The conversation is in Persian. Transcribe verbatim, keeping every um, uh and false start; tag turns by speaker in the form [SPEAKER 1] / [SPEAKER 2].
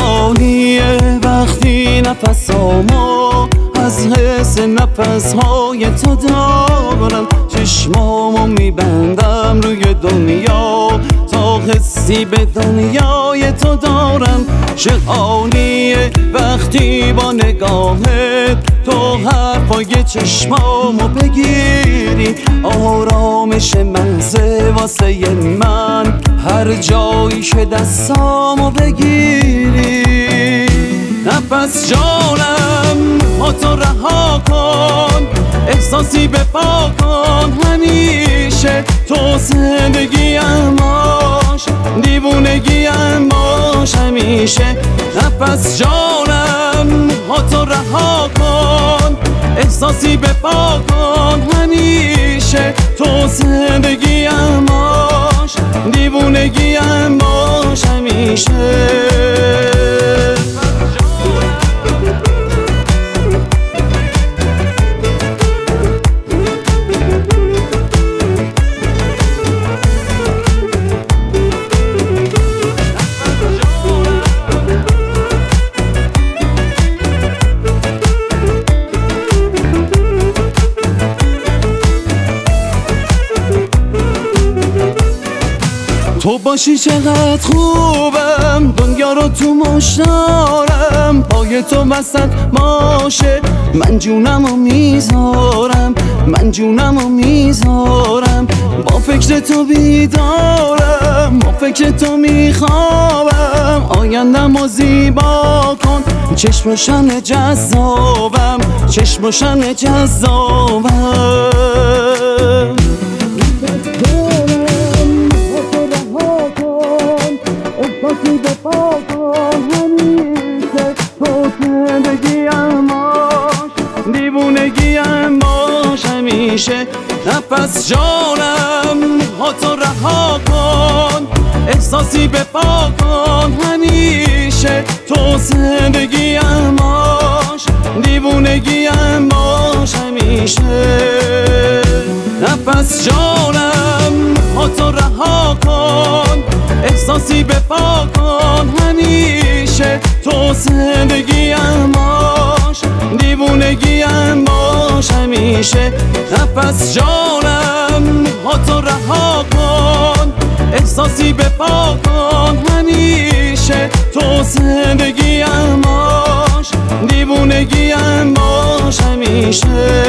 [SPEAKER 1] عالیه وقتی نفسامو از حس نفسهای تو دارم، چشمامو میبندم روی دنیا تا حسی به دنیای تو دارم. چه عالیه وقتی با نگاهت تو حرفای چشمامو بگیری، آرامش محضه واسه من هر جایی که دستامو بگیری. نفس جانم ها تو رها کن، احساسی به پا کن، همیشه تو زندگیم باش، دیوونگیم باش همیشه. نفس جانم ها تو رها کن، احساسی به پا کن، همیشه تو زندگیم باش، دیوونگیم باش همیشه. تو باشی چقدر خوبم، دنیا رو تو مشتارم، پای تو وسط باشه من جونمو میذارم، من جونمو میذارم. با فکر تو بیدارم، با فکر تو میخوابم، آیندمو زیبا کن، چشم روشن جذابم، چشم روشن جذابم. احساسی به پا کن، همیشه تو زندگیم باش، دیوونگیم باش همیشه. نفس جانم ها تو رها کن، احساسی به پا کن، همیشه تو زندگیم باش، دیوونگیم باش همیشه. نفس جانم ها تو رها کن، احساسی به پا کن، همیشه تو زندگیم باش، دیوونگیم باش همیشه. نفس جانم ها تو رها کن، احساسی به پا کن، همیشه تو زندگیم باش، دیوونگیم باش همیشه.